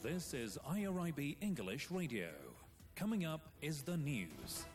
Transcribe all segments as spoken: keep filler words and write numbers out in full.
This is I R I B English Radio. Coming up is the news.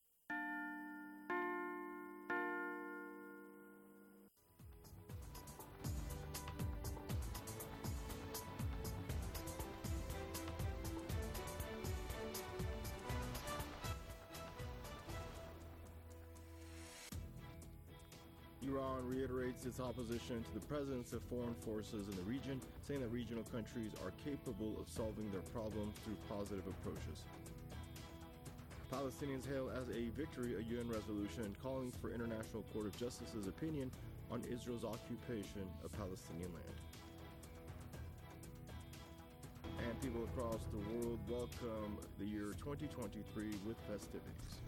Iran reiterates its opposition to the presence of foreign forces in the region, saying that regional countries are capable of solving their problems through positive approaches. Palestinians hail as a victory a U N resolution calling for International Court of Justice's opinion on Israel's occupation of Palestinian land. And people across the world welcome the year twenty twenty-three with festivities.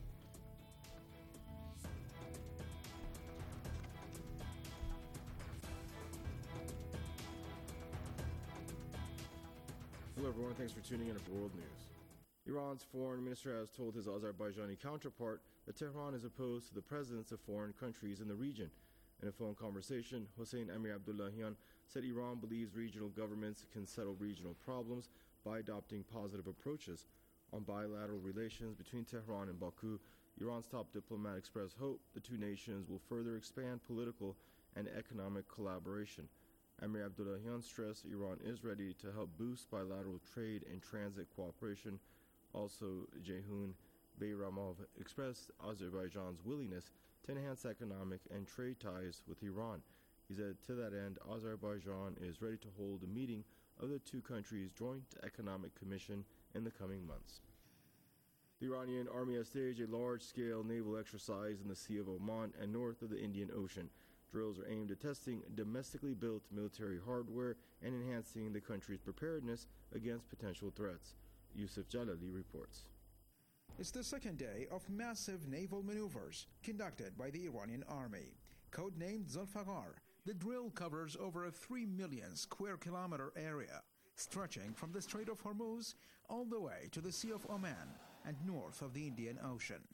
Hello everyone, thanks for tuning in to World News. Iran's foreign minister has told his Azerbaijani counterpart that Tehran is opposed to the presence of foreign countries in the region. In a phone conversation, Hossein Amir Abdullahian said Iran believes regional governments can settle regional problems by adopting positive approaches. On bilateral relations between Tehran and Baku, Iran's top diplomat expressed hope the two nations will further expand political and economic collaboration. Amir Abdullahian stressed Iran is ready to help boost bilateral trade and transit cooperation. Also, Ceyhun Bayramov expressed Azerbaijan's willingness to enhance economic and trade ties with Iran. He said to that end, Azerbaijan is ready to hold a meeting of the two countries' Joint Economic Commission in the coming months. The Iranian army has staged a large-scale naval exercise in the Sea of Oman and north of the Indian Ocean. Drills are aimed at testing domestically built military hardware and enhancing the country's preparedness against potential threats. Yusuf Jalali reports. It's the second day of massive naval maneuvers conducted by the Iranian army. Codenamed Zulfiqar, the drill covers over a three million square kilometer area, stretching from the Strait of Hormuz all the way to the Sea of Oman and north of the Indian Ocean.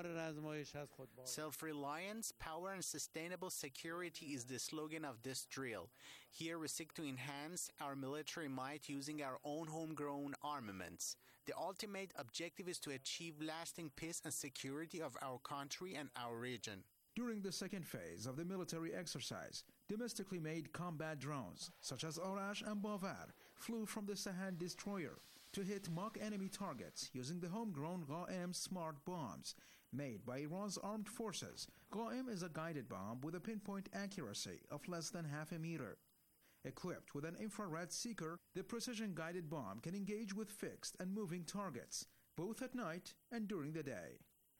Self-reliance, power and sustainable security is the slogan of this drill. Here we seek to enhance our military might using our own homegrown armaments. The ultimate objective is to achieve lasting peace and security of our country and our region. During the second phase of the military exercise, domestically made combat drones, such as Arash and Bavar, flew from the Sahand destroyer to hit mock enemy targets using the homegrown Qa'em smart bombs made by Iran's armed forces. Qa'em is a guided bomb with a pinpoint accuracy of less than half a meter. Equipped with an infrared seeker, the precision-guided bomb can engage with fixed and moving targets, both at night and during the day.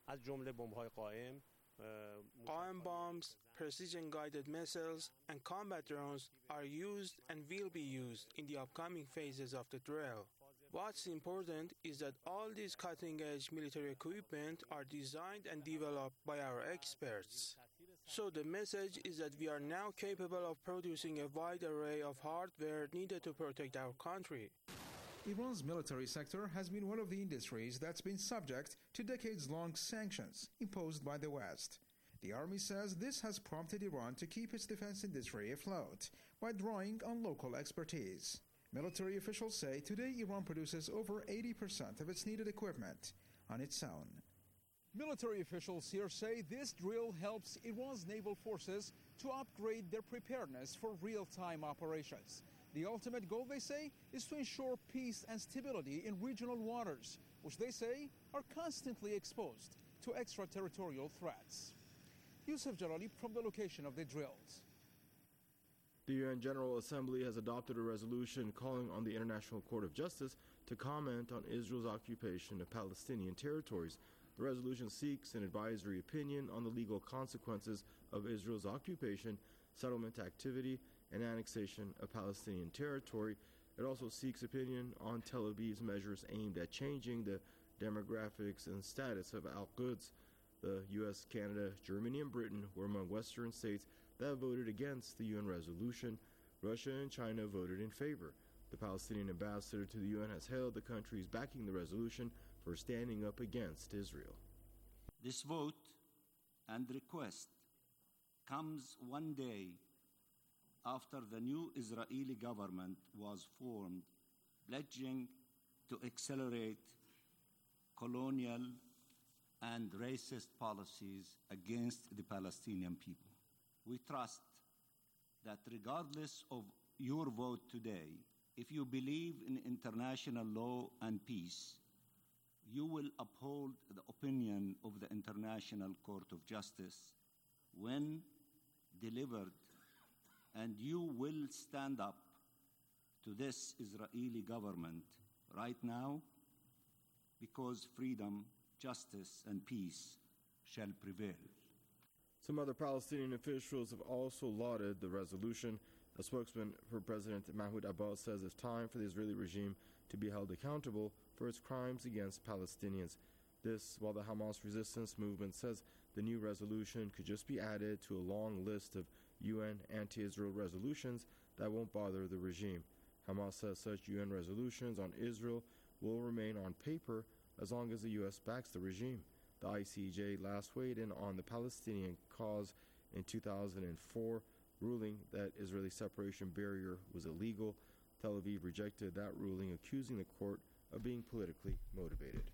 Qa'em bombs, precision-guided missiles, and combat drones are used and will be used in the upcoming phases of the drill. What's important is that all these cutting-edge military equipment are designed and developed by our experts. So the message is that we are now capable of producing a wide array of hardware needed to protect our country. Iran's military sector has been one of the industries that's been subject to decades-long sanctions imposed by the West. The army says this has prompted Iran to keep its defense industry afloat by drawing on local expertise. Military officials say today Iran produces over eighty percent of its needed equipment on its own. Military officials here say this drill helps Iran's naval forces to upgrade their preparedness for real-time operations. The ultimate goal, they say, is to ensure peace and stability in regional waters, which they say are constantly exposed to extraterritorial threats. Yusuf Jalali from the location of the drills. The U N General Assembly has adopted a resolution calling on the International Court of Justice to comment on Israel's occupation of Palestinian territories. The resolution seeks an advisory opinion on the legal consequences of Israel's occupation, settlement activity, and annexation of Palestinian territory. It also seeks opinion on Tel Aviv's measures aimed at changing the demographics and status of Al-Quds. The U S, Canada, Germany, and Britain were among Western states that voted against the U N resolution. Russia and China voted in favor. The Palestinian ambassador to the U N has hailed the countries backing the resolution for standing up against Israel. This vote and request comes one day after the new Israeli government was formed pledging to accelerate colonial and racist policies against the Palestinian people. We trust that regardless of your vote today, if you believe in international law and peace, you will uphold the opinion of the International Court of Justice when delivered, and you will stand up to this Israeli government right now, because freedom, justice, and peace shall prevail. Some other Palestinian officials have also lauded the resolution. A spokesman for President Mahmoud Abbas says it's time for the Israeli regime to be held accountable for its crimes against Palestinians. This, while the Hamas resistance movement says the new resolution could just be added to a long list of U N anti-Israel resolutions that won't bother the regime. Hamas says such U N resolutions on Israel will remain on paper as long as the U S backs the regime. The I C J last weighed in on the Palestinian cause in two thousand four, ruling that Israeli separation barrier was illegal. Tel Aviv rejected that ruling, accusing the court of being politically motivated.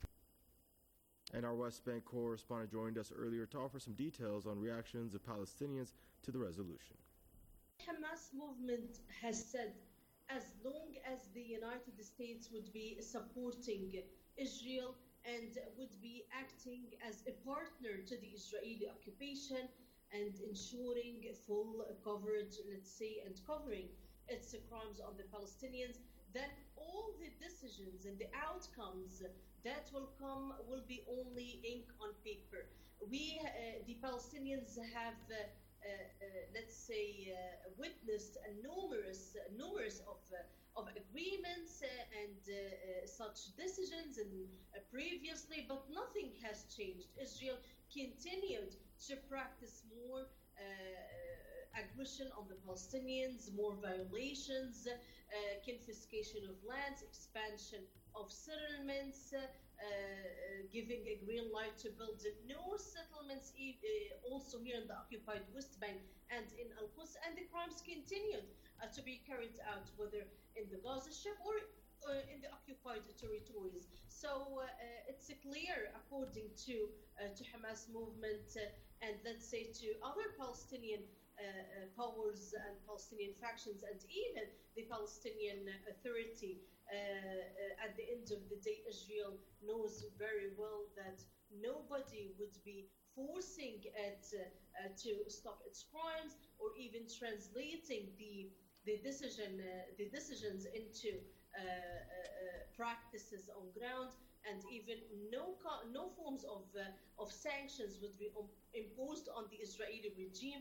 And our West Bank correspondent joined us earlier to offer some details on reactions of Palestinians to the resolution. Hamas movement has said as long as the United States would be supporting Israel and would be acting as a partner to the Israeli occupation and ensuring full coverage, let's say, and covering its crimes on the Palestinians, then all the decisions and the outcomes that will come will be only ink on paper. We, uh, the Palestinians, have, uh, uh, uh, let's say, uh, witnessed a numerous, uh, numerous of uh, of agreements uh, and uh, uh, such decisions and uh, previously, but nothing has changed. Israel continued to practice more uh, aggression on the Palestinians, more violations, uh, confiscation of lands, expansion of settlements, uh, uh, giving a green light to build new settlements, uh, also here in the occupied West Bank and in Al-Quds, and the crimes continued uh, to be carried out, whether in the Gaza Strip or uh, in the occupied territories. So uh, it's clear, according to uh, to Hamas movement uh, and let's say to other Palestinian uh, uh, powers and Palestinian factions and even the Palestinian Authority, uh, uh, at the end of the day, Israel knows very well that nobody would be forcing it uh, uh, to stop its crimes or even translating the the decision uh, the decisions into uh, uh, uh, practices on ground, and even no co- no forms of uh, of sanctions would be um, imposed on the Israeli regime.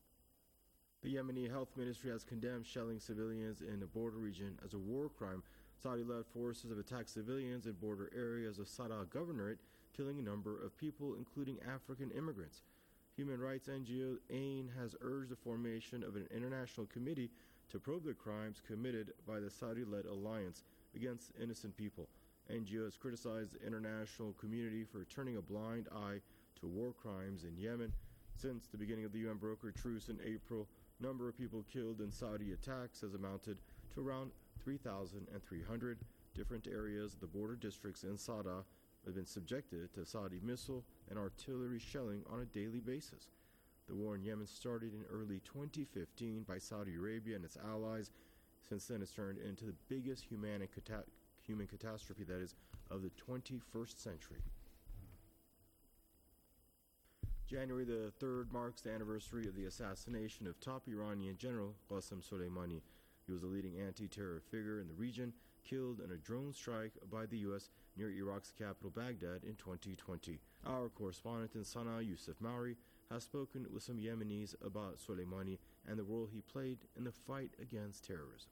The Yemeni Health Ministry has condemned shelling civilians in the border region as a war crime. Saudi-led forces have attacked civilians in border areas of Sada Governorate, killing a number of people, including African immigrants. Human rights N G O AIN has urged the formation of an international committee to probe the crimes committed by the Saudi-led alliance against innocent people. N G O has criticized the international community for turning a blind eye to war crimes in Yemen. Since the beginning of the U N-brokered truce in April, number of people killed in Saudi attacks has amounted to around three thousand three hundred. Different areas of the border districts in Sada have been subjected to Saudi missile and artillery shelling on a daily basis. The war in Yemen started in early twenty fifteen by Saudi Arabia and its allies. Since then, it's turned into the biggest human, cata- human catastrophe, that is, of the twenty-first century. January the third marks the anniversary of the assassination of top Iranian general Qasem Soleimani. He was a leading anti-terror figure in the region, killed in a drone strike by the U S near Iraq's capital Baghdad in twenty twenty. Our correspondent in Sana'a, Yusuf Mauri, has spoken with some Yemenis about Soleimani and the role he played in the fight against terrorism.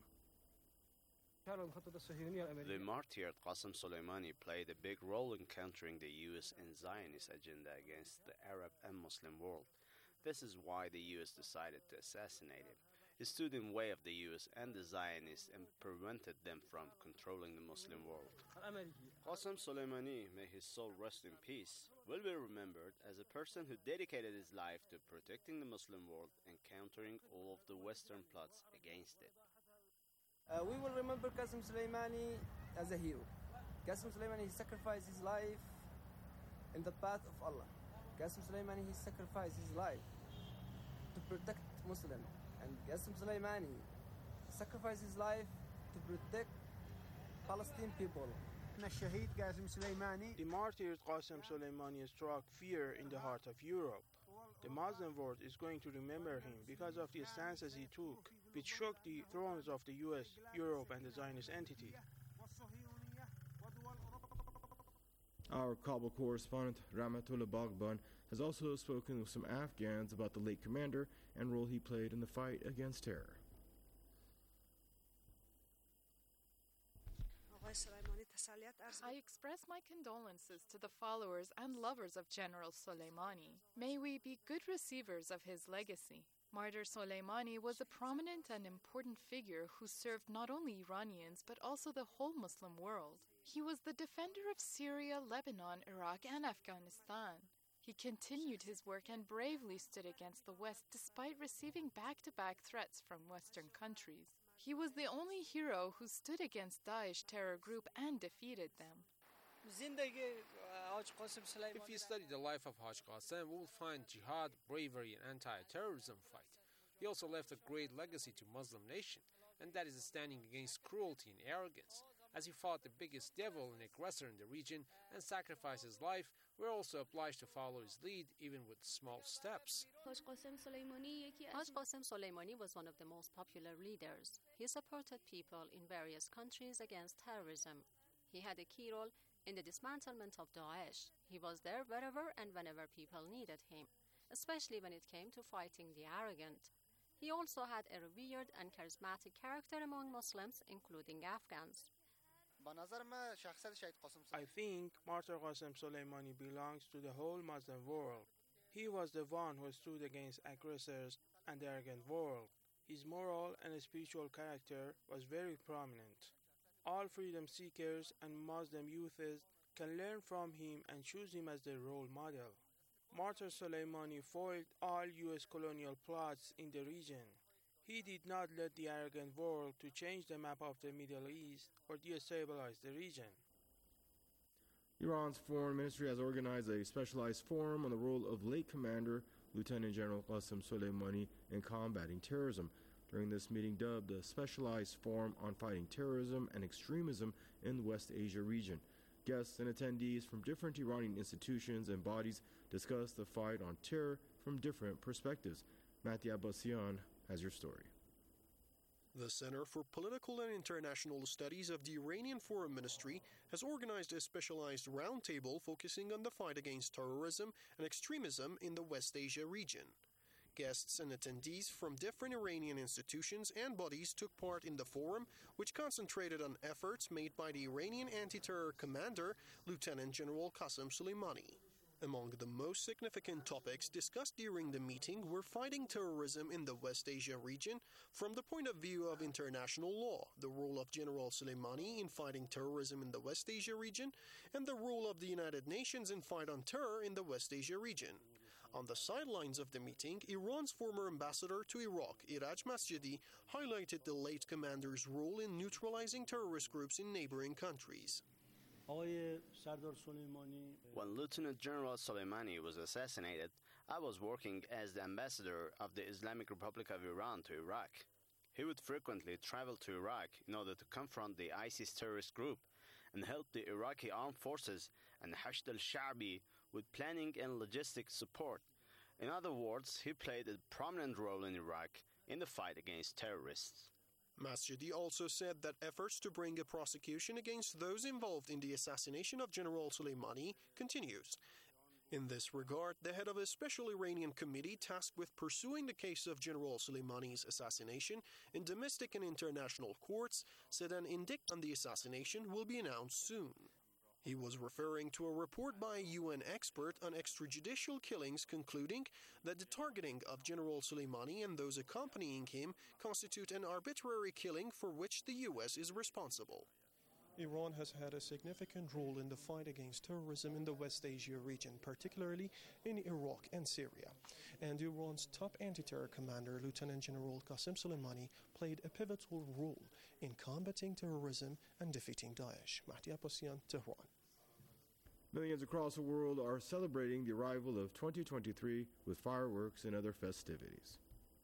The martyred Qasem Soleimani played a big role in countering the U S and Zionist agenda against the Arab and Muslim world. This is why the U S decided to assassinate him. He stood in the way of the U S and the Zionists and prevented them from controlling the Muslim world. Qasem Soleimani, may his soul rest in peace, will be remembered as a person who dedicated his life to protecting the Muslim world and countering all of the Western plots against it. Uh, we will remember Qasem Soleimani as a hero. Qasem Soleimani, he sacrificed his life in the path of Allah. Qasem Soleimani, he sacrificed his life to protect Muslims. And Qasem Soleimani sacrificed his life to protect Palestinian people. The martyred Qasem Soleimani struck fear in the heart of Europe. The Muslim world is going to remember him because of the stances he took, which shook the thrones of the U S, Europe, and the Zionist entity. Our Kabul correspondent Rahmatullah Baghban has also spoken with some Afghans about the late commander and role he played in the fight against terror. I express my condolences to the followers and lovers of General Soleimani. May we be good receivers of his legacy. Martyr Soleimani was a prominent and important figure who served not only Iranians but also the whole Muslim world. He was the defender of Syria, Lebanon, Iraq, and Afghanistan. He continued his work and bravely stood against the West despite receiving back-to-back threats from Western countries. He was the only hero who stood against Daesh terror group and defeated them. If you study the life of Haj Qasim, we will find jihad, bravery, and anti-terrorism fight. He also left a great legacy to Muslim nation, and that is standing against cruelty and arrogance. As he fought the biggest devil and aggressor in the region and sacrificed his life, we're also obliged to follow his lead, even with small steps. Haj Qasim Soleimani was one of the most popular leaders. He supported people in various countries against terrorism. He had a key role in the dismantlement of Daesh. He was there wherever and whenever people needed him, especially when it came to fighting the arrogant. He also had a revered and charismatic character among Muslims, including Afghans. I think Martyr Qasem Soleimani belongs to the whole Muslim world. He was the one who stood against aggressors and the arrogant world. His moral and spiritual character was very prominent. All freedom seekers and Muslim youths can learn from him and choose him as their role model. Martyr Soleimani foiled all U S colonial plots in the region. He did not let the arrogant world to change the map of the Middle East or destabilize the region. Iran's foreign ministry has organized a specialized forum on the role of late commander Lieutenant General Qasem Soleimani in combating terrorism. During this meeting, dubbed the Specialized Forum on Fighting Terrorism and Extremism in the West Asia region, guests and attendees from different Iranian institutions and bodies discussed the fight on terror from different perspectives. Mattia Bassian has your story. The Center for Political and International Studies of the Iranian Foreign Ministry has organized a specialized roundtable focusing on the fight against terrorism and extremism in the West Asia region. Guests and attendees from different Iranian institutions and bodies took part in the forum, which concentrated on efforts made by the Iranian anti-terror commander, Lieutenant General Qasem Soleimani. Among the most significant topics discussed during the meeting were fighting terrorism in the West Asia region from the point of view of international law, the role of General Soleimani in fighting terrorism in the West Asia region, and the role of the United Nations in fight on terror in the West Asia region. On the sidelines of the meeting, Iran's former ambassador to Iraq, Iraj Masjidi, highlighted the late commander's role in neutralizing terrorist groups in neighboring countries. When Lieutenant General Soleimani was assassinated, I was working as the ambassador of the Islamic Republic of Iran to Iraq. He would frequently travel to Iraq in order to confront the ISIS terrorist group and help the Iraqi armed forces and Hashd al-Sha'bi with planning and logistic support. In other words, he played a prominent role in Iraq in the fight against terrorists. Masjidi also said that efforts to bring a prosecution against those involved in the assassination of General Soleimani continues. In this regard, the head of a special Iranian committee tasked with pursuing the case of General Soleimani's assassination in domestic and international courts said an indict on the assassination will be announced soon. He was referring to a report by a U N expert on extrajudicial killings concluding that the targeting of General Soleimani and those accompanying him constitute an arbitrary killing for which the U S is responsible. Iran has had a significant role in the fight against terrorism in the West Asia region, particularly in Iraq and Syria. And Iran's top anti-terror commander, Lieutenant General Qasem Soleimani, played a pivotal role in combating terrorism and defeating Daesh. Mahdi Abbasian, Tehran. Millions across the world are celebrating the arrival of twenty twenty-three with fireworks and other festivities.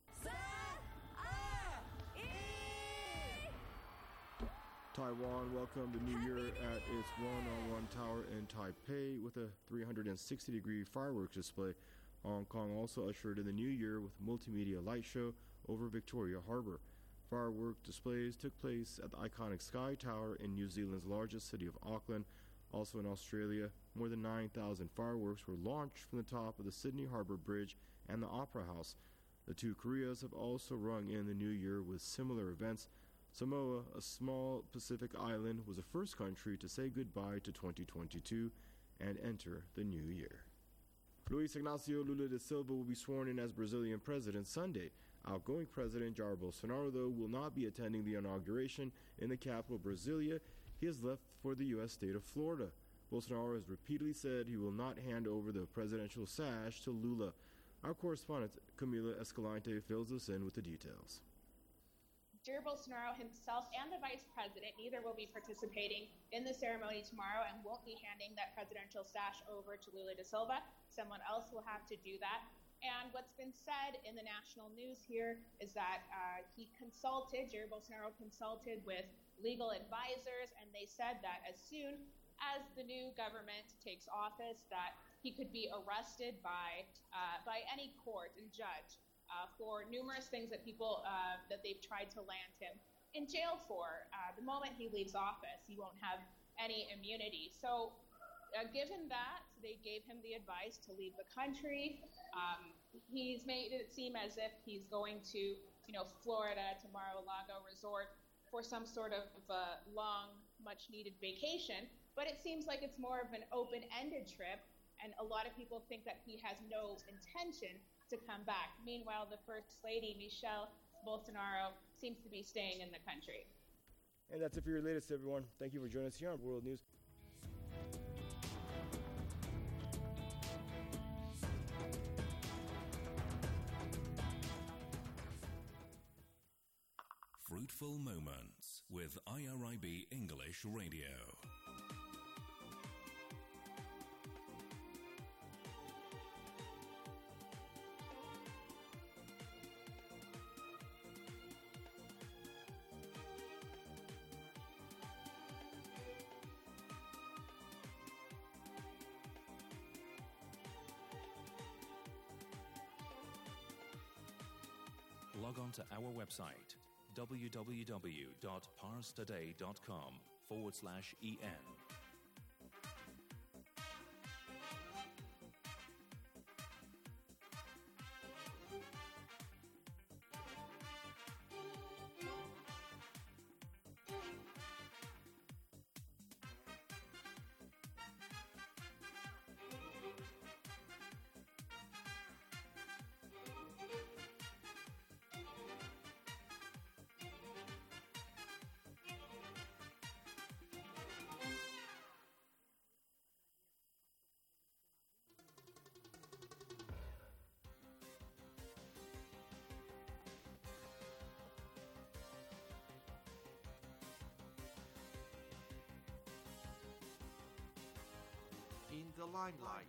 Taiwan welcomed the new year at its one-on-one tower in Taipei with a three hundred sixty degree fireworks display. Hong Kong also ushered in the new year with a multimedia light show over Victoria Harbour. Firework displays took place at the iconic Sky Tower in New Zealand's largest city of Auckland. Also in Australia, more than nine thousand fireworks were launched from the top of the Sydney Harbour Bridge and the Opera House. The two Koreas have also rung in the new year with similar events. Samoa, a small Pacific island, was the first country to say goodbye to twenty twenty-two and enter the new year. Luiz Inácio Lula da Silva will be sworn in as Brazilian president Sunday. Outgoing President Jair Bolsonaro, though, will not be attending the inauguration in the capital, Brasilia. He has left for the U S state of Florida. Bolsonaro has repeatedly said he will not hand over the presidential sash to Lula. Our correspondent Camila Escalante fills us in with the details. Jair Bolsonaro himself and the vice president neither will be participating in the ceremony tomorrow and won't be handing that presidential sash over to Lula da Silva. Someone else will have to do that. And what's been said in the national news here is that uh, he consulted, Jair Bolsonaro consulted with legal advisors, and they said that as soon as the new government takes office, that he could be arrested by uh, by any court and judge uh, for numerous things that people uh, that they've tried to land him in jail for. Uh, the moment he leaves office, he won't have any immunity. So, uh, given that, they gave him the advice to leave the country. Um, he's made it seem as if he's going to, you know, Florida, to Mar-a-Lago resort for some sort of uh, long, much-needed vacation. But it seems like it's more of an open-ended trip, and a lot of people think that he has no intention to come back. Meanwhile, the First Lady, Michelle Bolsonaro, seems to be staying in the country. And that's it for your latest, everyone. Thank you for joining us here on World News. Fruitful Moments with I R I B English Radio. Log on to our website www.parstoday.com forward slash en. In the limelight.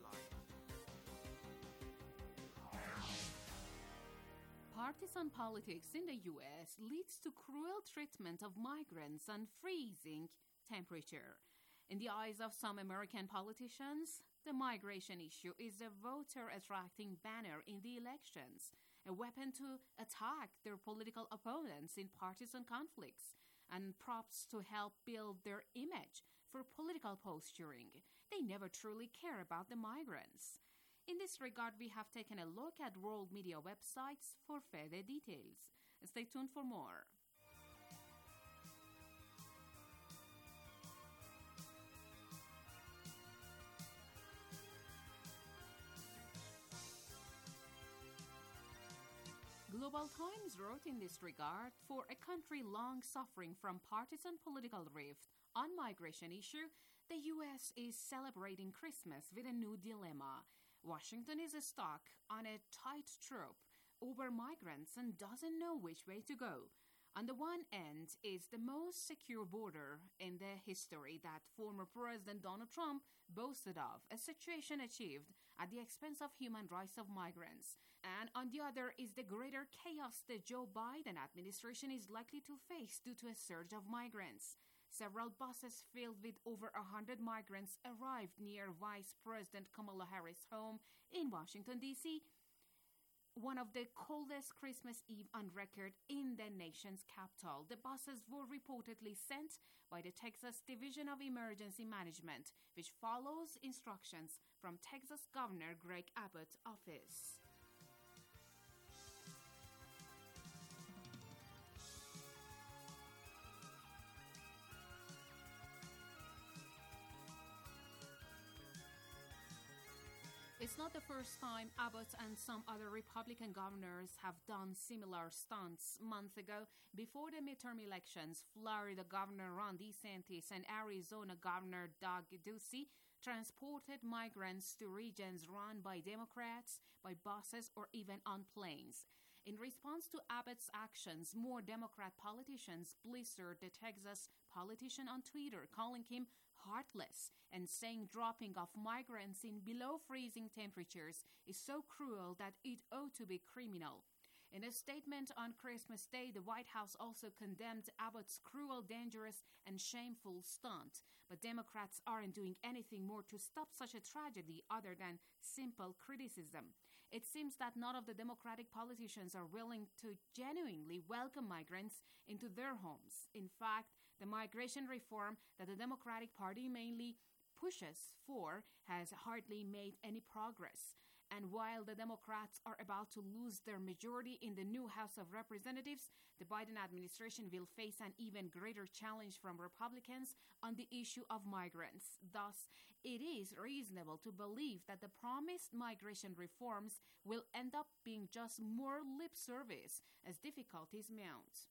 Partisan politics in the U S leads to cruel treatment of migrants and freezing temperature. In the eyes of some American politicians, the migration issue is a voter-attracting banner in the elections, a weapon to attack their political opponents in partisan conflicts, and props to help build their image for political posturing. They never truly care about the migrants. In this regard, we have taken a look at world media websites for further details. Stay tuned for more. Global Global Times wrote in this regard, for a country long suffering from partisan political rift on migration issue, the U S is celebrating Christmas with a new dilemma. Washington is stuck on a tightrope over migrants and doesn't know which way to go. On the one end is the most secure border in the history that former President Donald Trump boasted of, a situation achieved at the expense of human rights of migrants. And on the other is the greater chaos the Joe Biden administration is likely to face due to a surge of migrants. Several buses filled with over one hundred migrants arrived near Vice President Kamala Harris' home in Washington, D C, one of the coldest Christmas Eve on record in the nation's capital. The buses were reportedly sent by the Texas Division of Emergency Management, which follows instructions from Texas Governor Greg Abbott's office. It's not the first time Abbott and some other Republican governors have done similar stunts. Months ago, before the midterm elections, Florida Governor Ron DeSantis and Arizona Governor Doug Ducey transported migrants to regions run by Democrats, by buses, or even on planes. In response to Abbott's actions, more Democrat politicians blistered the Texas politician on Twitter, calling him heartless and saying dropping off migrants in below freezing temperatures is so cruel that it ought to be criminal. In a statement on Christmas Day, the White House also condemned Abbott's cruel, dangerous, and shameful stunt. But Democrats aren't doing anything more to stop such a tragedy other than simple criticism. It seems that none of the Democratic politicians are willing to genuinely welcome migrants into their homes. In fact, the migration reform that the Democratic Party mainly pushes for has hardly made any progress. And while the Democrats are about to lose their majority in the new House of Representatives, the Biden administration will face an even greater challenge from Republicans on the issue of migrants. Thus, it is reasonable to believe that the promised migration reforms will end up being just more lip service as difficulties mount.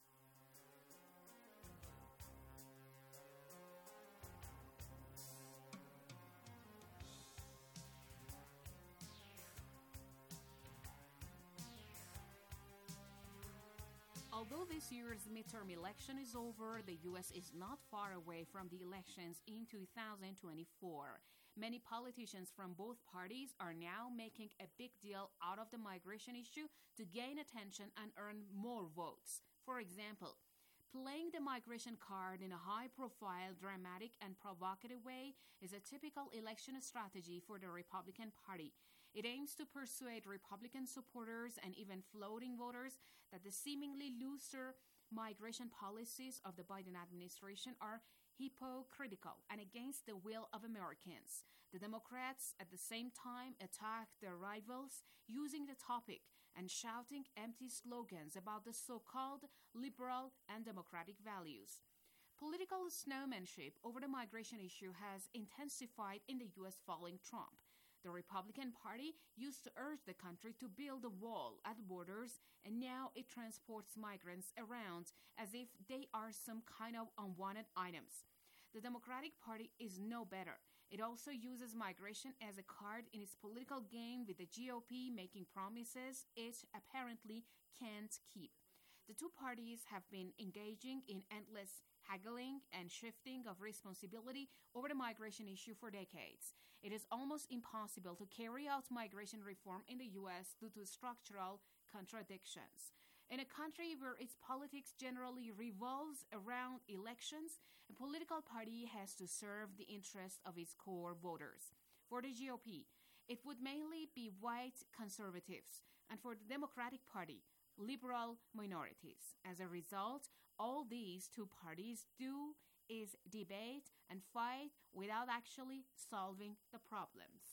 Although this year's midterm election is over, the U S is not far away from the elections in two thousand twenty-four. Many politicians from both parties are now making a big deal out of the migration issue to gain attention and earn more votes. For example, playing the migration card in a high-profile, dramatic, and provocative way is a typical election strategy for the Republican Party. It aims to persuade Republican supporters and even floating voters that the seemingly looser migration policies of the Biden administration are hypocritical and against the will of Americans. The Democrats, at the same time, attack their rivals using the topic and shouting empty slogans about the so-called liberal and democratic values. Political snowmanship over the migration issue has intensified in the U S following Trump. The Republican Party used to urge the country to build a wall at borders, and now it transports migrants around as if they are some kind of unwanted items. The Democratic Party is no better. It also uses migration as a card in its political game, with the G O P making promises it apparently can't keep. The two parties have been engaging in endless haggling and shifting of responsibility over the migration issue for decades. It is almost impossible to carry out migration reform in the U S due to structural contradictions. In a country where its politics generally revolves around elections, a political party has to serve the interests of its core voters. For the G O P, it would mainly be white conservatives, and for the Democratic Party, liberal minorities. As a result, all these two parties do is debate and fight without actually solving the problems.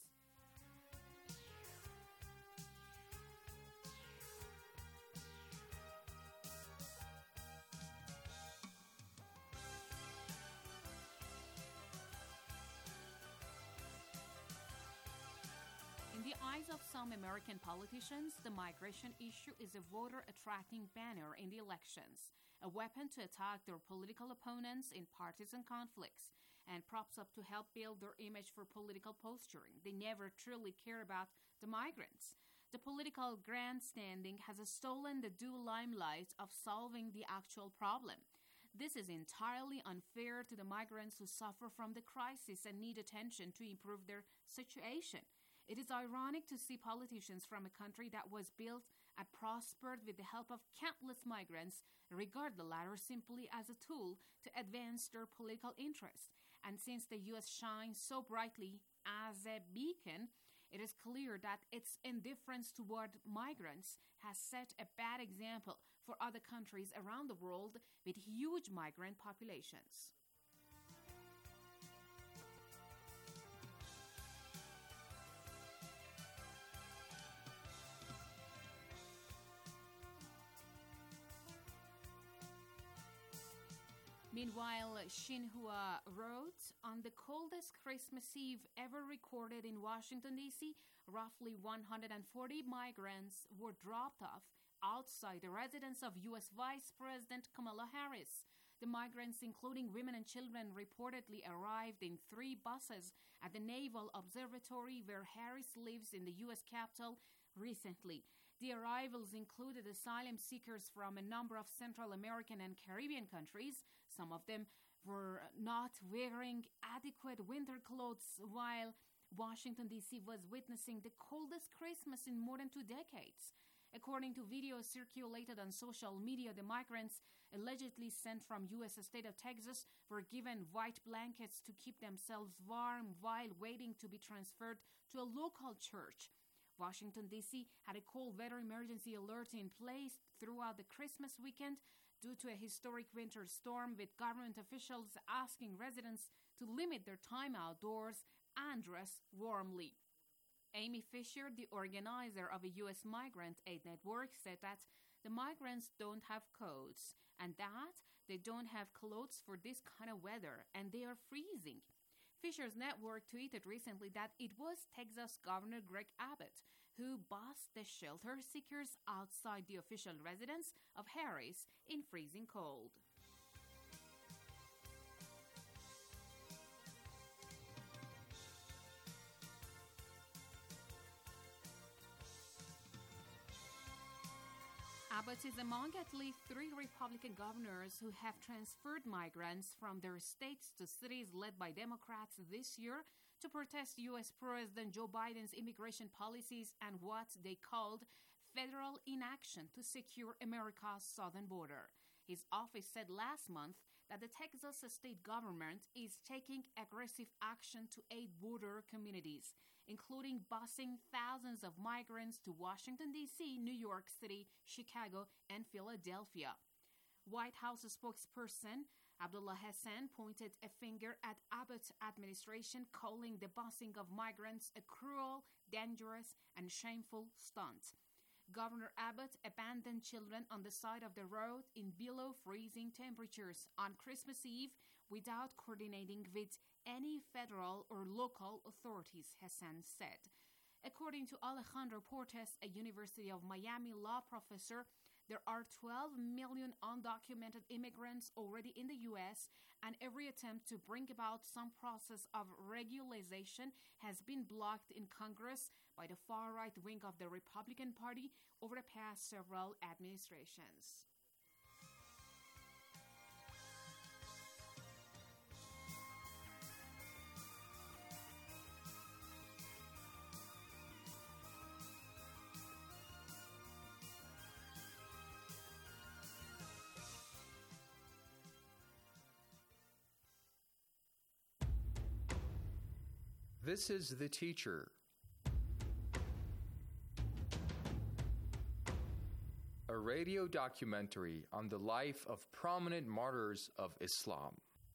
In the eyes of some American politicians, the migration issue is a voter-attracting banner in the elections, a weapon to attack their political opponents in partisan conflicts, and props up to help build their image for political posturing. They never truly care about the migrants. The political grandstanding has stolen the due limelight of solving the actual problem. This is entirely unfair to the migrants who suffer from the crisis and need attention to improve their situation. It is ironic to see politicians from a country that was built and prospered with the help of countless migrants regard the latter simply as a tool to advance their political interest. And since the U S shines so brightly as a beacon, it is clear that its indifference toward migrants has set a bad example for other countries around the world with huge migrant populations. Meanwhile, Xinhua wrote, on the coldest Christmas Eve ever recorded in Washington, D C, roughly one hundred forty migrants were dropped off outside the residence of U S Vice President Kamala Harris. The migrants, including women and children, reportedly arrived in three buses at the Naval Observatory where Harris lives in the U S Capitol recently. The arrivals included asylum seekers from a number of Central American and Caribbean countries. Some of them were not wearing adequate winter clothes while Washington, D C was witnessing the coldest Christmas in more than two decades. According to videos circulated on social media, the migrants, allegedly sent from U S state of Texas, were given white blankets to keep themselves warm while waiting to be transferred to a local church. Washington, D C had a cold weather emergency alert in place throughout the Christmas weekend due to a historic winter storm, with government officials asking residents to limit their time outdoors and dress warmly. Amy Fisher, the organizer of a U S migrant aid network, said that the migrants don't have coats and that they don't have clothes for this kind of weather and they are freezing. Fisher's network tweeted recently that it was Texas Governor Greg Abbott who bussed the shelter seekers outside the official residence of Harris in freezing cold. Abbott is among at least three Republican governors who have transferred migrants from their states to cities led by Democrats this year to protest U S President Joe Biden's immigration policies and what they called federal inaction to secure America's southern border. His office said last month that the Texas state government is taking aggressive action to aid border communities, including busing thousands of migrants to Washington, D C, New York City, Chicago, and Philadelphia. White House spokesperson Abdullah Hassan pointed a finger at Abbott's administration, calling the busing of migrants a cruel, dangerous, and shameful stunt. Governor Abbott abandoned children on the side of the road in below freezing temperatures on Christmas Eve without coordinating with any federal or local authorities, Hassan said. According to Alejandro Portes, a University of Miami law professor, there are twelve million undocumented immigrants already in the U S, and every attempt to bring about some process of regularization has been blocked in Congress by the far-right wing of the Republican Party over the past several administrations. This is The Teacher. A radio documentary on the life of prominent martyrs of Islam.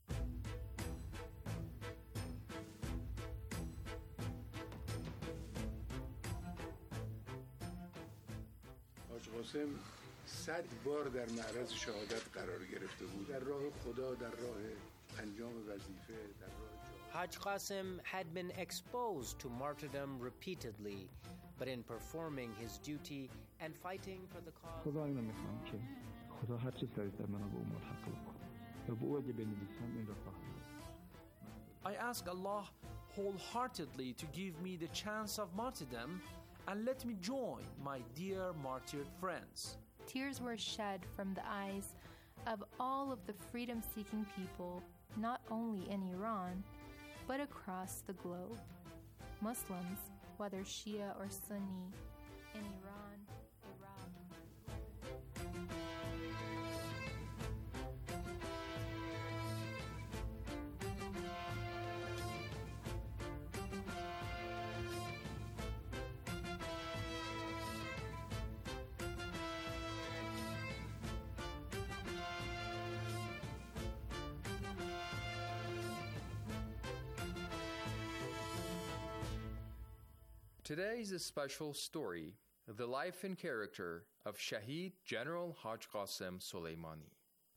حاج قاسم صد بار در معرض شهادت قرار گرفته بود، در راه خدا، در راه انجام وظیفه، در راه Haj Qasim had been exposed to martyrdom repeatedly, but in performing his duty and fighting for the cause. خدا اینو میخوام که خدا هر چیز دارید در من و به امت حق بکنه و به او اگه بنویسم این را خواهم. I ask Allah wholeheartedly to give me the chance of martyrdom and let me join my dear martyred friends. Tears were shed from the eyes of all of the freedom-seeking people, not only in Iran, but across the globe. Muslims, whether Shia or Sunni, in Iran, Iraq. Today is a special story, the life and character of Shaheed General Haj Qasem Soleimani.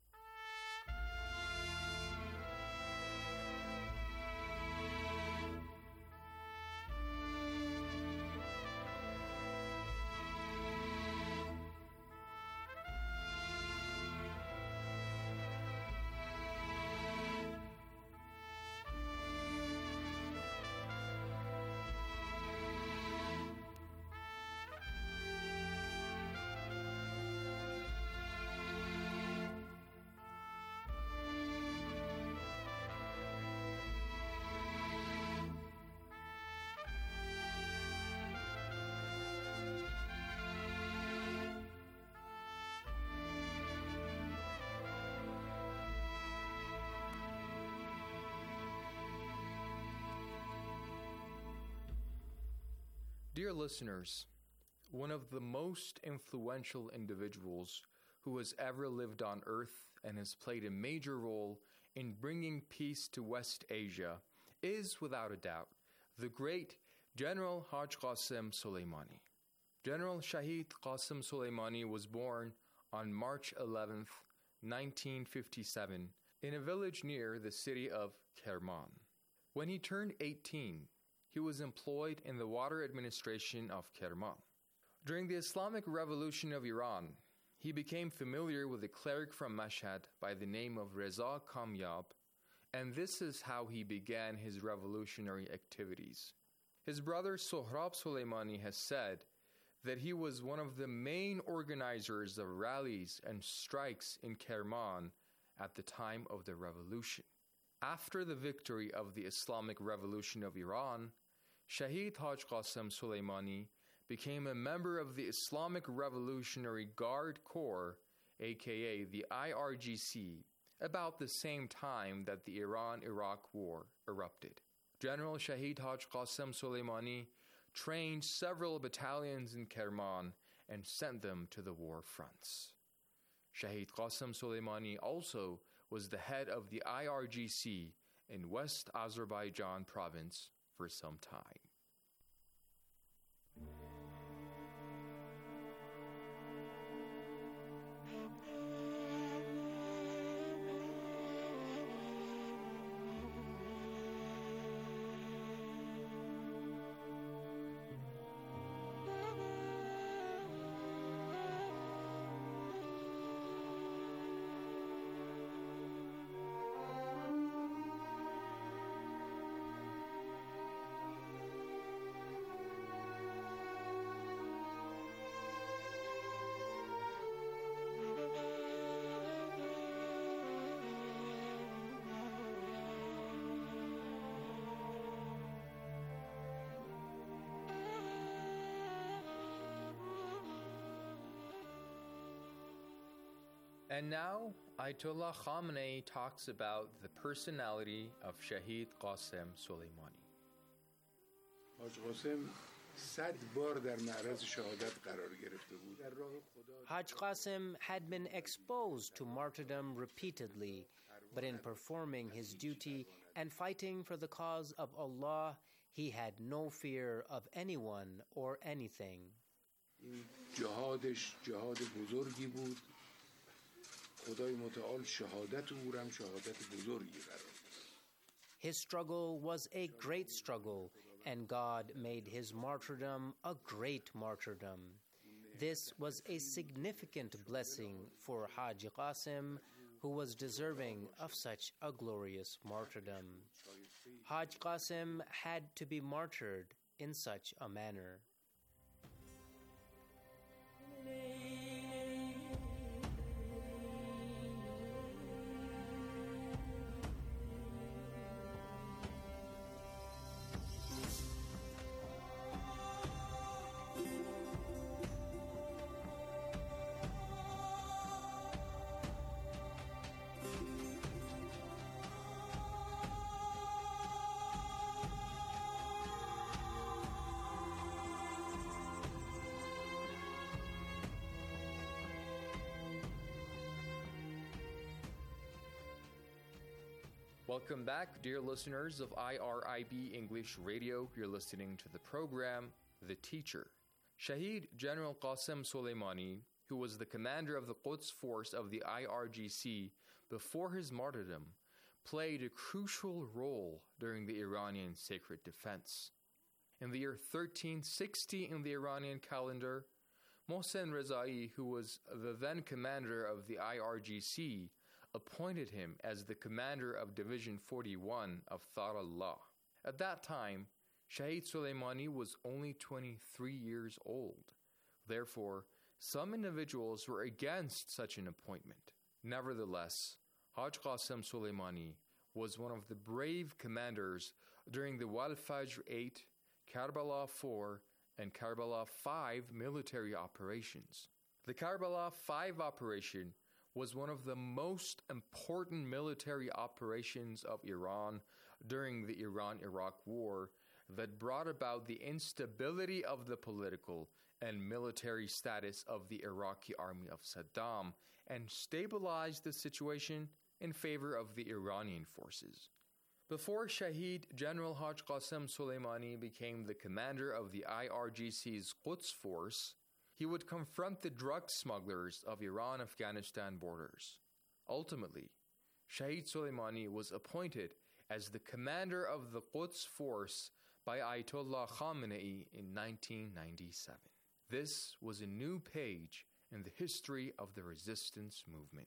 Dear listeners, one of the most influential individuals who has ever lived on Earth and has played a major role in bringing peace to West Asia is, without a doubt, the great General Haj Qasem Soleimani. General Shaheed Qasem Soleimani was born on March eleventh, nineteen fifty-seven, in a village near the city of Kerman. When he turned eighteen, he was employed in the water administration of Kerman. During the Islamic Revolution of Iran, he became familiar with a cleric from Mashhad by the name of Reza Kamyab, and this is how he began his revolutionary activities. His brother Sohrab Soleimani has said that he was one of the main organizers of rallies and strikes in Kerman at the time of the revolution. After the victory of the Islamic Revolution of Iran, Shaheed Haj Qasem Soleimani became a member of the Islamic Revolutionary Guard Corps, aka the I R G C, about the same time that the Iran-Iraq War erupted. General Shaheed Haj Qasem Soleimani trained several battalions in Kerman and sent them to the war fronts. Shaheed Qasem Soleimani also was the head of the I R G C in West Azerbaijan province for some time. And now, Ayatollah Khamenei talks about the personality of Shaheed Qasem Soleimani. حاج قاسم صد بار در معرض شهادت قرار گرفته بود. در راه خدا Haj Qasem had been exposed to martyrdom repeatedly, but in performing his duty and fighting for the cause of Allah, he had no fear of anyone or anything. جهادش جهاد بزرگی بود. خدای متعال شهادت او را هم شهادت بزرگی قرار داد. His struggle was a great struggle, and God made his martyrdom a great martyrdom. This was a significant blessing for Haji Qasim, who was deserving of such a glorious martyrdom. Haji Qasim had to be martyred in such a manner. Welcome back, dear listeners of I R I B English Radio. You're listening to the program, The Teacher. Shaheed General Qasim Soleimani, who was the commander of the Quds force of the I R G C before his martyrdom, played a crucial role during the Iranian sacred defense. In the year thirteen sixty in the Iranian calendar, Mohsen Rezai, who was the then commander of the I R G C, appointed him as the commander of Division forty-one of Thar Allah. At that time, Shaheed Soleimani was only twenty-three years old. Therefore, some individuals were against such an appointment. Nevertheless, Haj Qasim Soleimani was one of the brave commanders during the Wal Fajr eight, Karbala four, and Karbala five military operations. The Karbala five operation was one of the most important military operations of Iran during the Iran-Iraq War that brought about the instability of the political and military status of the Iraqi army of Saddam and stabilized the situation in favor of the Iranian forces. Before Shaheed General Haj Qasim Soleimani became the commander of the I R G C's Quds force, he would confront the drug smugglers of Iran-Afghanistan borders. Ultimately, Shaheed Soleimani was appointed as the commander of the Quds force by Ayatollah Khamenei in nineteen ninety-seven. This was a new page in the history of the resistance movement.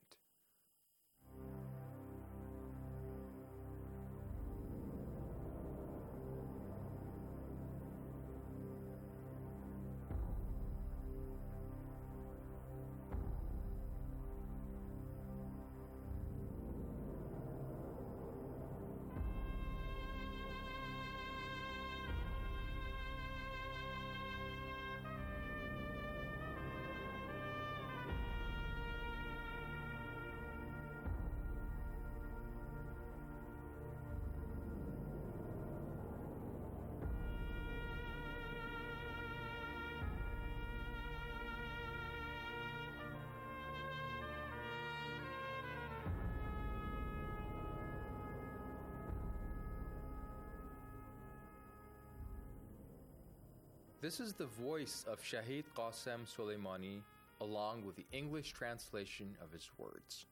This is the voice of Shaheed Qasim Soleimani, along with the English translation of his words.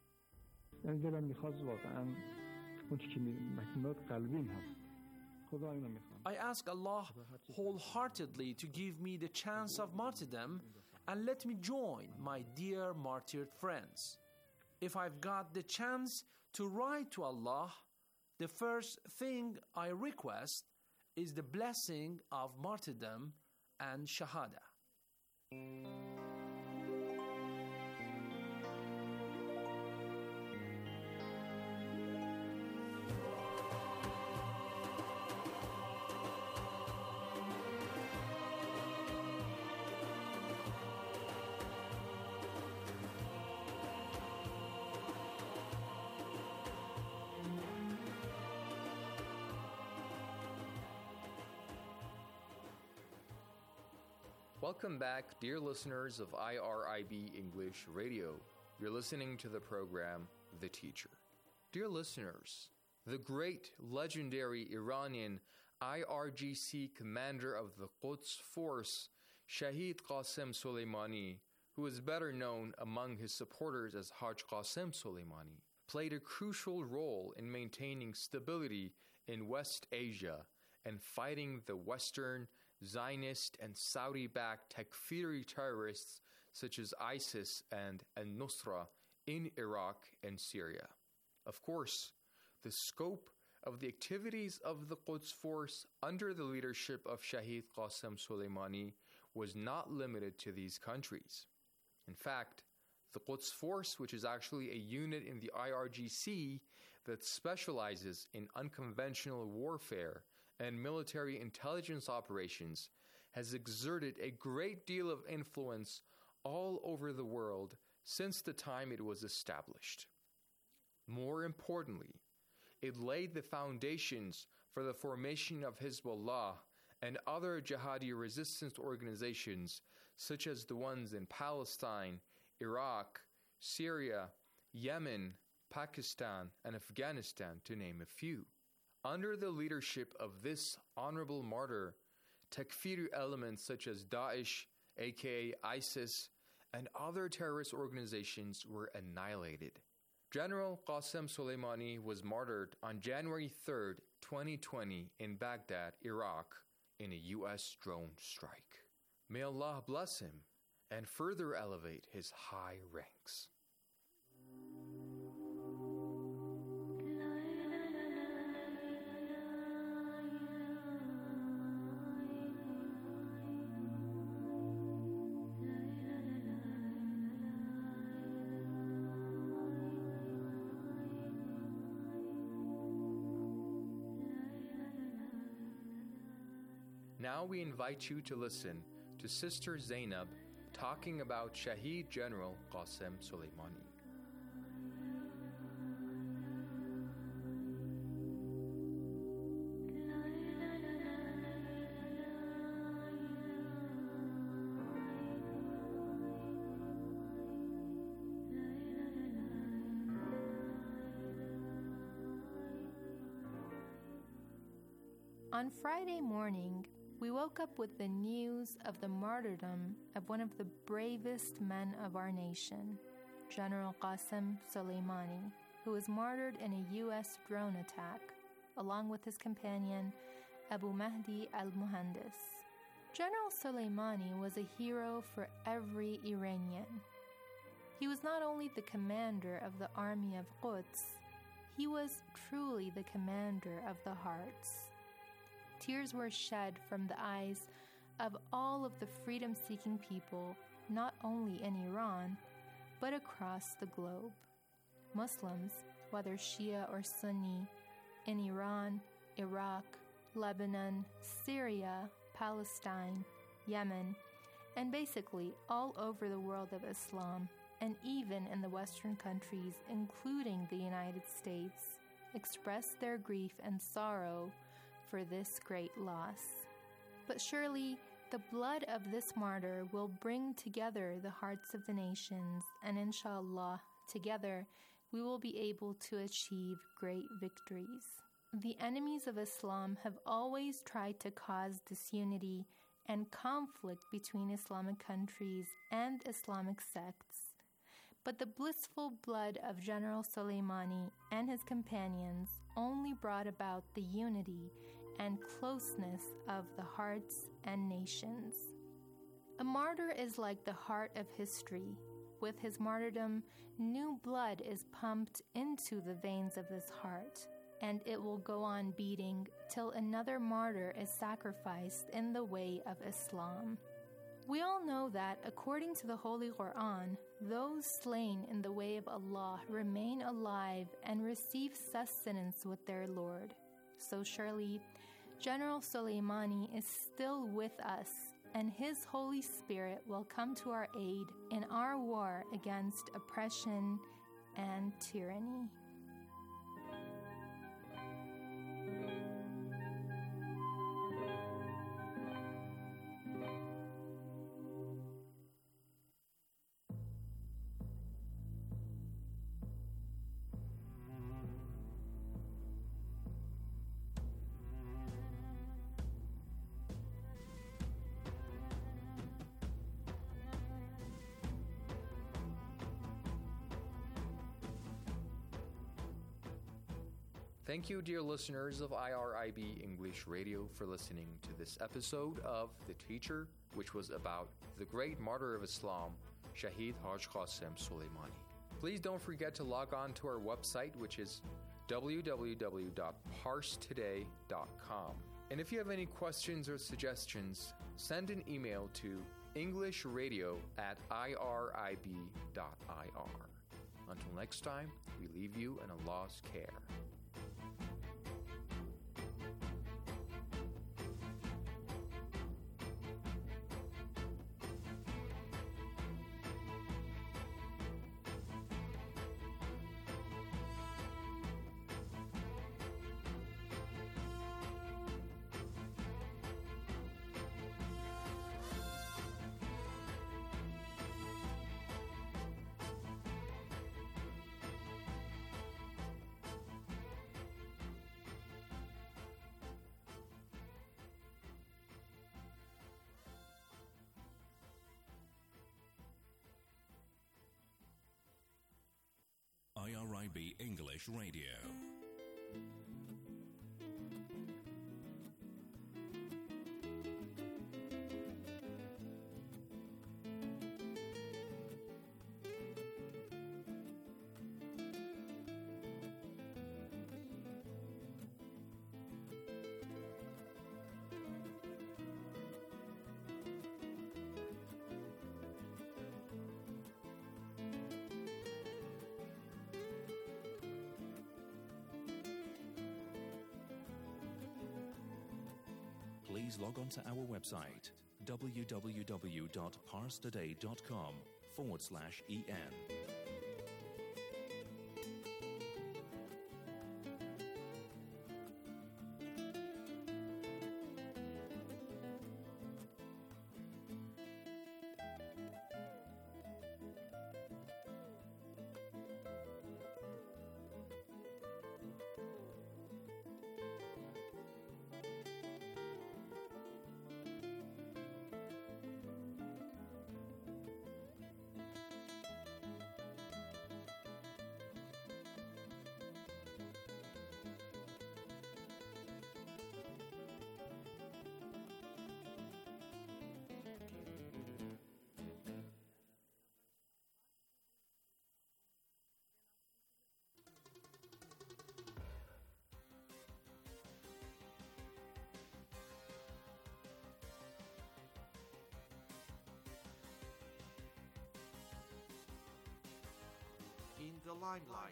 I ask Allah wholeheartedly to give me the chance of martyrdom and let me join my dear martyred friends. If I've got the chance to write to Allah, the first thing I request is the blessing of martyrdom and shahada. Welcome back, dear listeners of I R I B English Radio. You're listening to the program, The Teacher. Dear listeners, the great, legendary Iranian I R G C commander of the Quds force, Shaheed Qasim Soleimani, who is better known among his supporters as Haj Qasim Soleimani, played a crucial role in maintaining stability in West Asia and fighting the Western, Zionist, and Saudi-backed Takfiri terrorists such as ISIS and al-Nusra in Iraq and Syria. Of course, the scope of the activities of the Quds Force under the leadership of Shahid Qasem Soleimani was not limited to these countries. In fact, the Quds Force, which is actually a unit in the I R G C that specializes in unconventional warfare and military intelligence operations, has exerted a great deal of influence all over the world since the time it was established. More importantly, it laid the foundations for the formation of Hezbollah and other jihadi resistance organizations such as the ones in Palestine, Iraq, Syria, Yemen, Pakistan, and Afghanistan, to name a few. Under the leadership of this honorable martyr, Takfiri elements such as Daesh, aka ISIS, and other terrorist organizations were annihilated. General Qasem Soleimani was martyred on January third, twenty twenty in Baghdad, Iraq, in a U S drone strike. May Allah bless him and further elevate his high ranks. Now we invite you to listen to Sister Zainab talking about Shaheed General Qasem Soleimani. On Friday morning, we woke up with the news of the martyrdom of one of the bravest men of our nation, General Qasem Soleimani, who was martyred in a U S drone attack, along with his companion, Abu Mahdi al-Muhandis. General Soleimani was a hero for every Iranian. He was not only the commander of the army of Quds, he was truly the commander of the hearts. Tears were shed from the eyes of all of the freedom-seeking people, not only in Iran, but across the globe. Muslims, whether Shia or Sunni, in Iran, Iraq, Lebanon, Syria, Palestine, Yemen, and basically all over the world of Islam, and even in the Western countries, including the United States, expressed their grief and sorrow for this great loss. But surely the blood of this martyr will bring together the hearts of the nations, and inshallah, together we will be able to achieve great victories. The enemies of Islam have always tried to cause disunity and conflict between Islamic countries and Islamic sects. But the blissful blood of General Soleimani and his companions only brought about the unity and closeness of the hearts and nations. A martyr is like the heart of history. With his martyrdom, new blood is pumped into the veins of his heart, and it will go on beating till another martyr is sacrificed in the way of Islam. We all know that, according to the Holy Quran, those slain in the way of Allah remain alive and receive sustenance with their Lord. So surely, General Soleimani is still with us, and his Holy Spirit will come to our aid in our war against oppression and tyranny. Thank you, dear listeners of I R I B English Radio, for listening to this episode of The Teacher, which was about the great martyr of Islam, Shahid Haj Qasem Soleimani. Please don't forget to log on to our website, which is w w w dot parse today dot com. And if you have any questions or suggestions, send an email to englishradio at i r i b dot i r. Until next time, we leave you in Allah's care. I R I B English Radio. Please log on to our website, w w w dot parse today dot com forward slash en. In the limelight.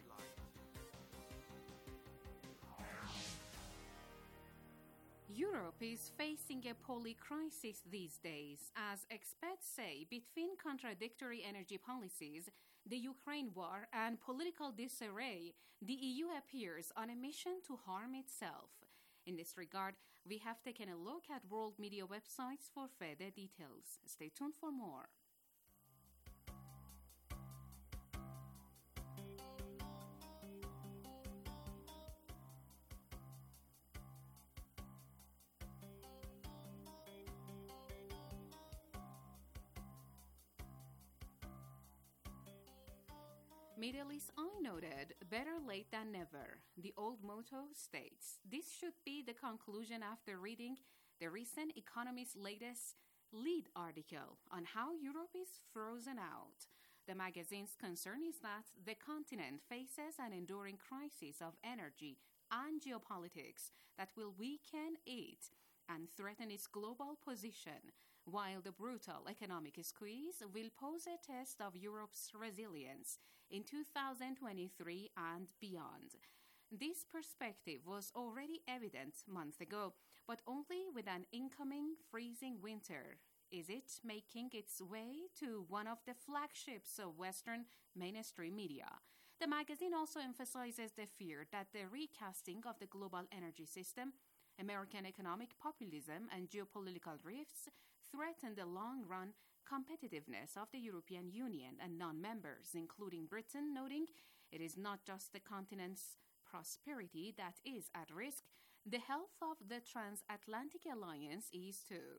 Europe is facing a polycrisis these days, as experts say, between contradictory energy policies, the Ukraine war, and political disarray, the E U appears on a mission to harm itself. In this regard, we have taken a look at world media websites for further details. Stay tuned for more. Middle East Eye noted, better late than never. The old motto states, this should be the conclusion after reading the recent Economist's latest lead article on how Europe is frozen out. The magazine's concern is that the continent faces an enduring crisis of energy and geopolitics that will weaken it and threaten its global position, while the brutal economic squeeze will pose a test of Europe's resilience in two thousand twenty-three and beyond. This perspective was already evident months ago, but only with an incoming freezing winter is it making its way to one of the flagships of Western mainstream media. The magazine also emphasizes the fear that the recasting of the global energy system, American economic populism, and geopolitical rifts threaten the long-run competitiveness of the European Union and non-members, including Britain, noting it is not just the continent's prosperity that is at risk, the health of the transatlantic alliance is too.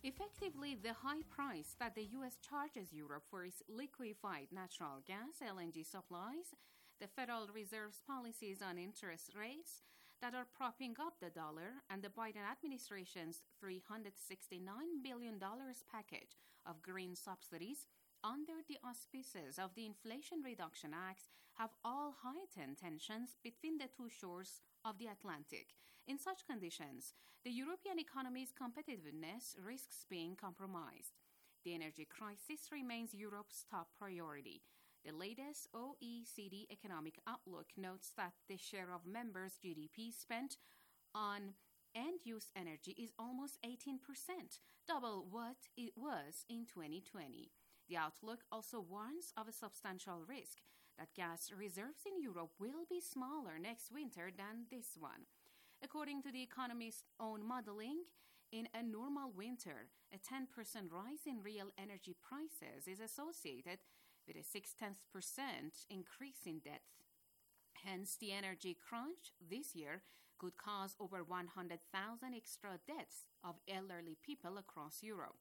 Effectively, the high price that the U S charges Europe for its liquefied natural gas L N G supplies, the Federal Reserve's policies on interest rates that are propping up the dollar, and the Biden administration's three hundred sixty-nine billion dollars package of green subsidies under the auspices of the Inflation Reduction Act have all heightened tensions between the two shores of the Atlantic. In such conditions, the European economy's competitiveness risks being compromised. The energy crisis remains Europe's top priority. The latest O E C D Economic Outlook notes that the share of members' G D P spent on end-use energy is almost eighteen percent, double what it was in twenty twenty. The outlook also warns of a substantial risk that gas reserves in Europe will be smaller next winter than this one. According to the economist's own modeling, in a normal winter, a ten percent rise in real energy prices is associated with a six-tenths percent increase in deaths. Hence, the energy crunch this year could cause over one hundred thousand extra deaths of elderly people across Europe.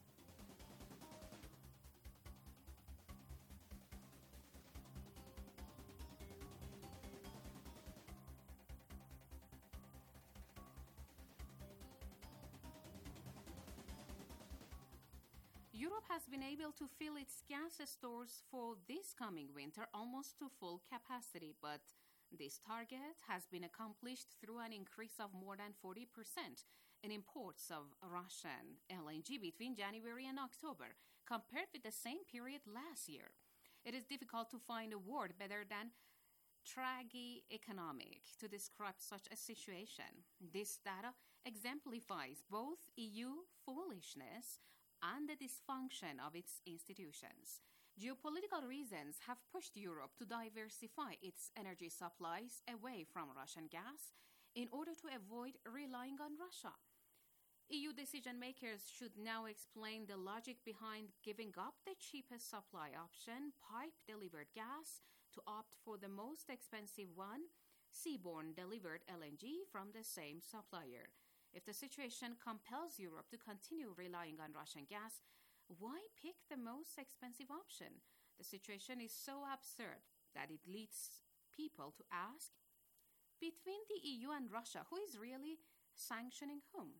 Europe has been able to fill its gas stores for this coming winter almost to full capacity, but this target has been accomplished through an increase of more than forty percent in imports of Russian L N G between January and October, compared with the same period last year. It is difficult to find a word better than tragi-economic to describe such a situation. This data exemplifies both E U foolishness and the dysfunction of its institutions. Geopolitical reasons have pushed Europe to diversify its energy supplies away from Russian gas in order to avoid relying on Russia. E U decision-makers should now explain the logic behind giving up the cheapest supply option, pipe-delivered gas, to opt for the most expensive one, seaborne-delivered L N G from the same supplier. If the situation compels Europe to continue relying on Russian gas, why pick the most expensive option? The situation is so absurd that it leads people to ask, between the E U and Russia, who is really sanctioning whom?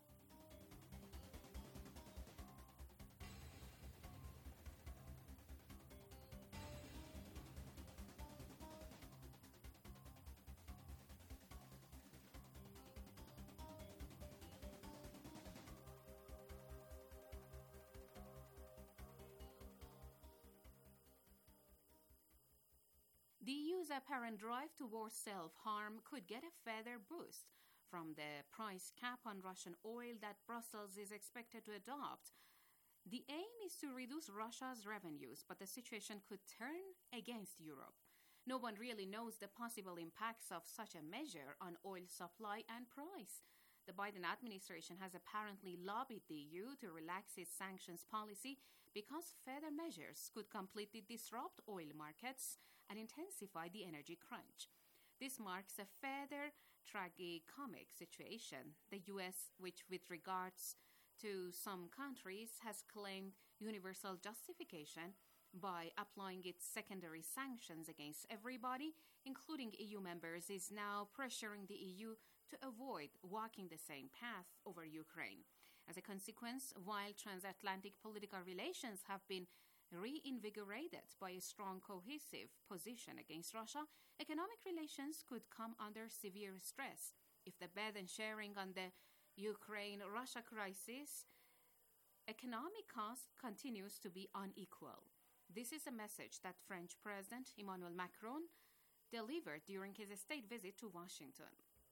The E U's apparent drive towards self-harm could get a further boost from the price cap on Russian oil that Brussels is expected to adopt. The aim is to reduce Russia's revenues, but the situation could turn against Europe. No one really knows the possible impacts of such a measure on oil supply and price. The Biden administration has apparently lobbied the E U to relax its sanctions policy because further measures could completely disrupt oil markets and intensify the energy crunch. This marks a further tragicomic situation. The U S, which with regards to some countries has claimed universal justification by applying its secondary sanctions against everybody, including E U members, is now pressuring the E U to avoid walking the same path over Ukraine. As a consequence, while transatlantic political relations have been reinvigorated by a strong, cohesive position against Russia, economic relations could come under severe stress if the burden sharing on the Ukraine-Russia crisis economic cost continues to be unequal. This is a message that French President Emmanuel Macron delivered during his state visit to Washington.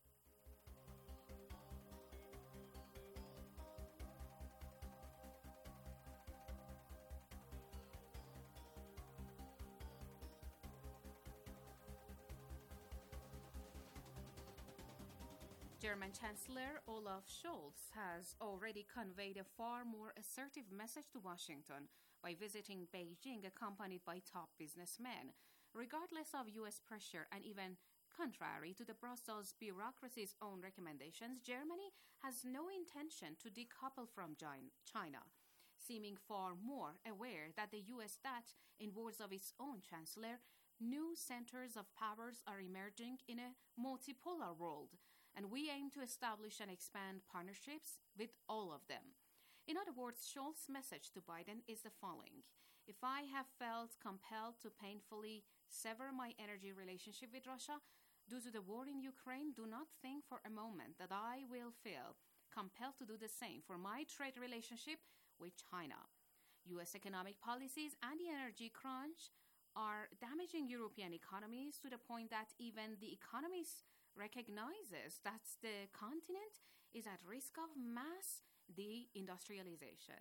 German Chancellor Olaf Scholz has already conveyed a far more assertive message to Washington by visiting Beijing accompanied by top businessmen. Regardless of U S pressure and even Contrary to the Brussels bureaucracy's own recommendations, Germany has no intention to decouple from China, seeming far more aware that the U S that, in words of its own chancellor, new centers of powers are emerging in a multipolar world, and we aim to establish and expand partnerships with all of them. In other words, Scholz's message to Biden is the following: if I have felt compelled to painfully sever my energy relationship with Russia due to the war in Ukraine, do not think for a moment that I will feel compelled to do the same for my trade relationship with China. U S economic policies and the energy crunch are damaging European economies to the point that even the economist recognizes that the continent is at risk of mass deindustrialization.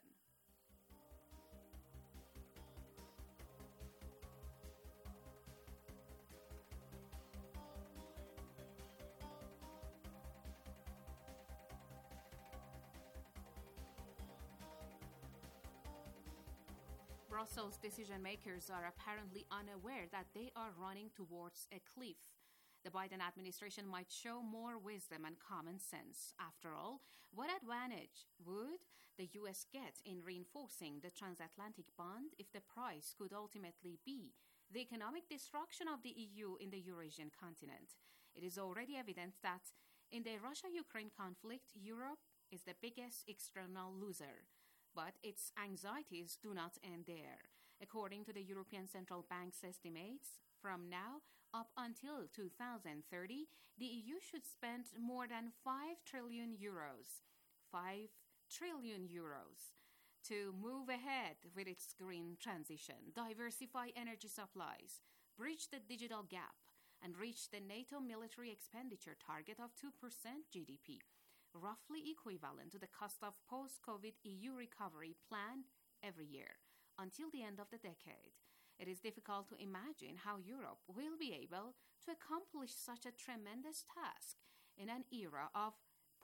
Brussels decision makers are apparently unaware that they are running towards a cliff. The Biden administration might show more wisdom and common sense. After all, what advantage would the U S get in reinforcing the transatlantic bond if the price could ultimately be the economic destruction of the E U in the Eurasian continent? It is already evident that in the Russia-Ukraine conflict, Europe is the biggest external loser. But its anxieties do not end there. According to the European Central Bank's estimates, from now up until two thousand thirty, the E U should spend more than five trillion euros, five trillion euros, to move ahead with its green transition, diversify energy supplies, bridge the digital gap, and reach the NATO military expenditure target of two percent G D P. Roughly equivalent to the cost of post-COVID E U recovery plan every year until the end of the decade. It is difficult to imagine how Europe will be able to accomplish such a tremendous task in an era of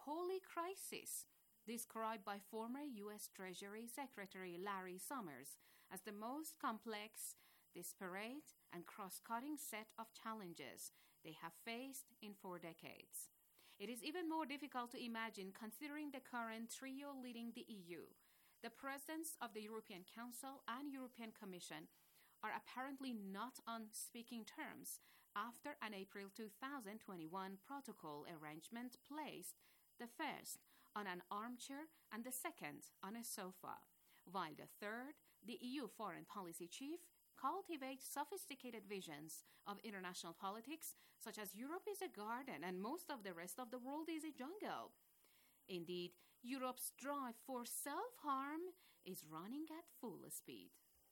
polycrisis, described by former U S Treasury Secretary Larry Summers as the most complex, disparate, and cross-cutting set of challenges they have faced in four decades. It is even more difficult to imagine considering the current trio leading the E U. The presidents of the European Council and European Commission are apparently not on speaking terms after an April two thousand twenty-one protocol arrangement placed the first on an armchair and the second on a sofa, while the third, the E U foreign policy chief, cultivates sophisticated visions of international politics, such as Europe is a garden and most of the rest of the world is a jungle. Indeed, Europe's drive for self-harm is running at full speed.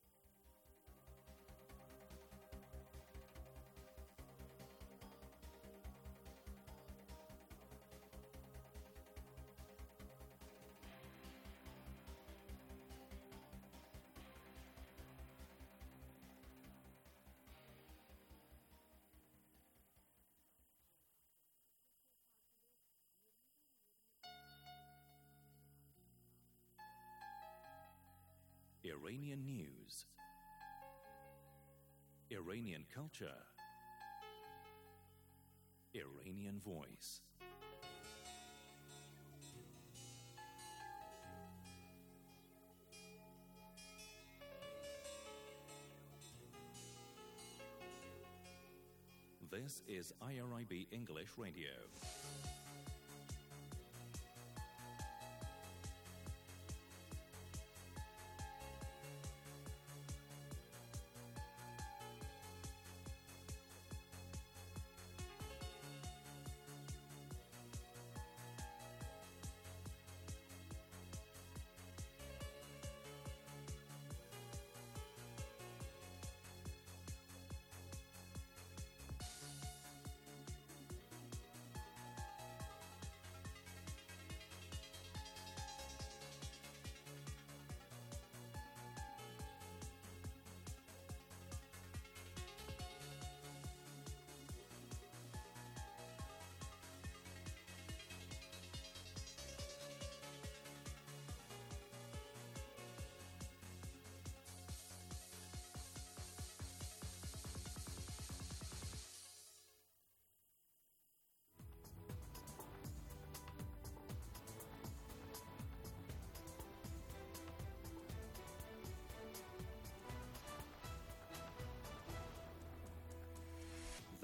Iranian news, Iranian culture, Iranian voice. This is I R I B English Radio.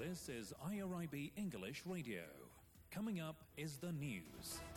This is I R I B English Radio. Coming up is the news.